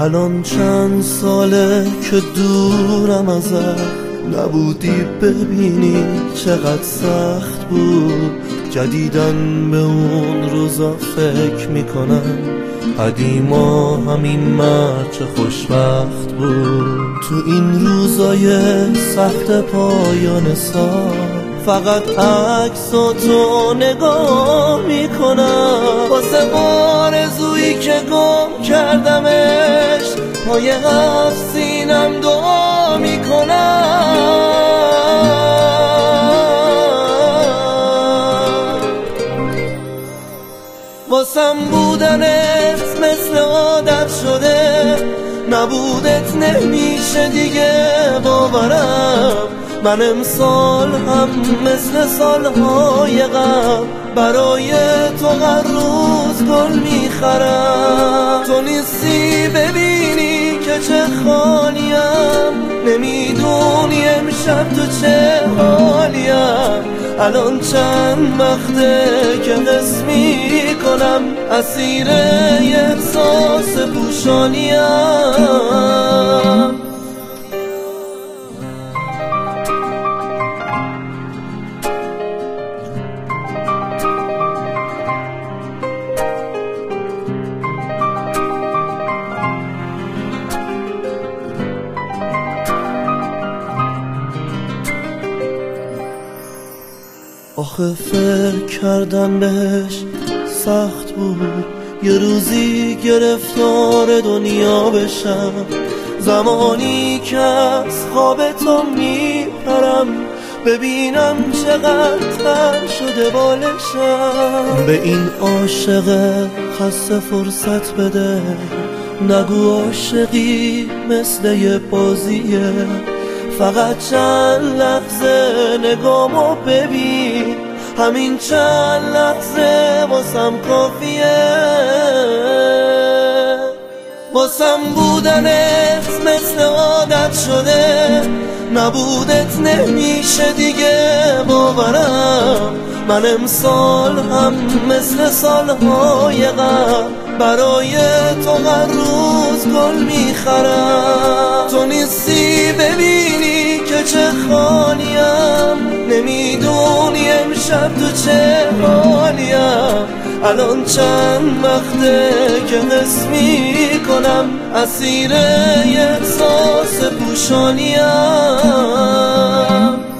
الان چند ساله که دورم ازت، نبودی ببینی چقدر سخت بود. جدیدن به اون روزا فکر میکنم، قدیما همین مرد چه خوشبخت بود. تو این روزای سخت پایان سال فقط عکس و تو نگاه میکنم، واسه آرزویی که گم کردمش پای هفت سینم دعا میکنم. واسم بودنت مثل عادت شده، نبودت نمیشه دیگه باورم. من امسال هم مثل سالهای قبل برای تو هر روز گل میخرم. تو نیستی ببینی که چه خالیم، نمیدونی امشب تو چه حالیم. الان چند وقته که حس میکنم اسیر احساس پوشانیم. آخه فکر کردم بهش سخت بود، یه روزی گرفتار دنیا بشم. زمانی که از خواب تو میپرم، ببینم چقدر تر شده بالشم. به این عاشق خسته فرصت بده، نگو عاشقی مثل یه بازیه. فقط چند لحظه نگامو ببین، همین چند لحظه واسم کافیه. واسم بودنت مثل عادت شده، نبودت نمیشه دیگه باورم. من امسال هم مثل سالهای قبل برای تو هر روز گل میخرم. تو نیستی ببینی که چه خالیم، نمیدونی امشب تو چه حالیم. الان چند وقته که حس میکنم اسیر احساس پوشانیم.